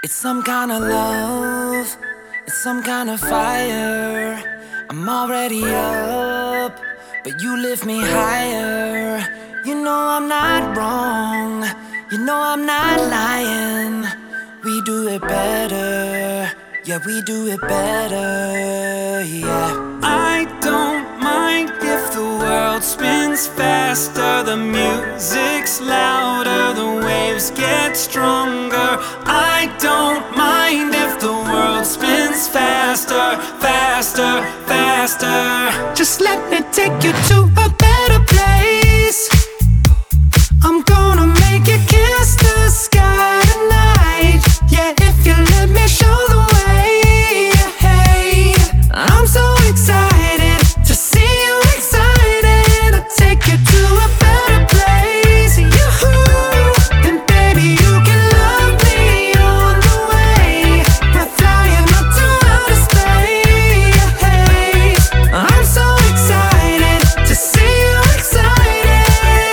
It's some kind of love, it's some kind of fire. I'm already up, but you lift me higher. You know I'm not wrong, you know I'm not lying. We do it better, yeah, we do it better, yeah. I don't mind if the world spins faster, the music's louder, the waves get stronger. I don't mind if the world spins faster, faster, faster. Just let me take you to a better place. I'm gonna make you kiss the sky tonight. Yeah, if you let me show the way. Hey, I'm so excited to see you excited. I'll take you to a better place. Yoo-hoo. And baby, you can love me on the way. We're flying up to outer space. Hey, I'm so excited to see you excited.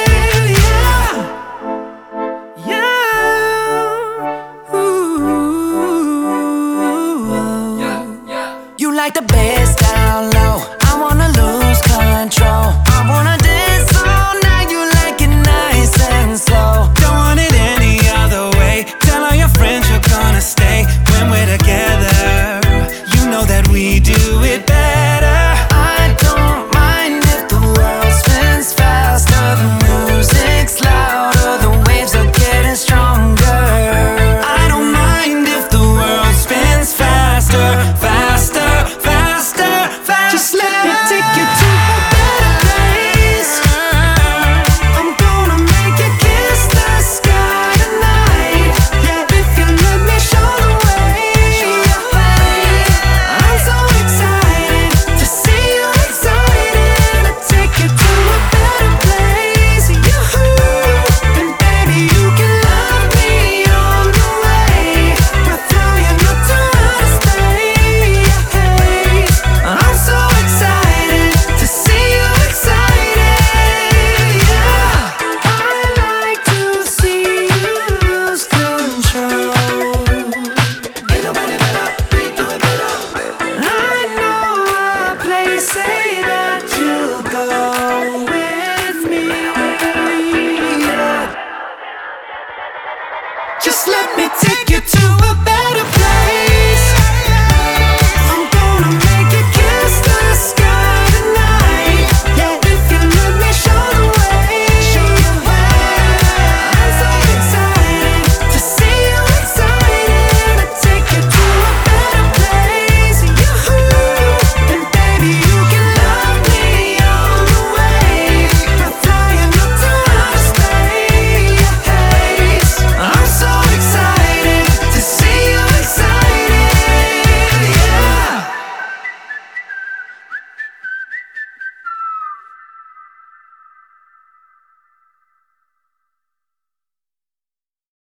You like the bass down low, I wanna lose control. I wanna dance all night, you like it nice and slow. Don't want it any other way, tell all your friends you're gonna stay. When we're together, you know that we do it better. I don't mind if the world spins faster, the music's louder, the waves are getting stronger. I don't mind if the world spins faster, faster, faster, faster. Just let me take you to a better place. I'm gonna make you kiss the sky tonight. Yeah, if you let me show the way. I'm so excited to see you excited. I'll take you to a better place. Yoo-hoo. And baby, you can love me on the way. We're flying up to outer space. I'm so excited to see you excited. Yeah, I like to see you lose control. Ain't nobody better, we do it better. I know a place, say that you'll go with me. Yeah. Just let me take you to a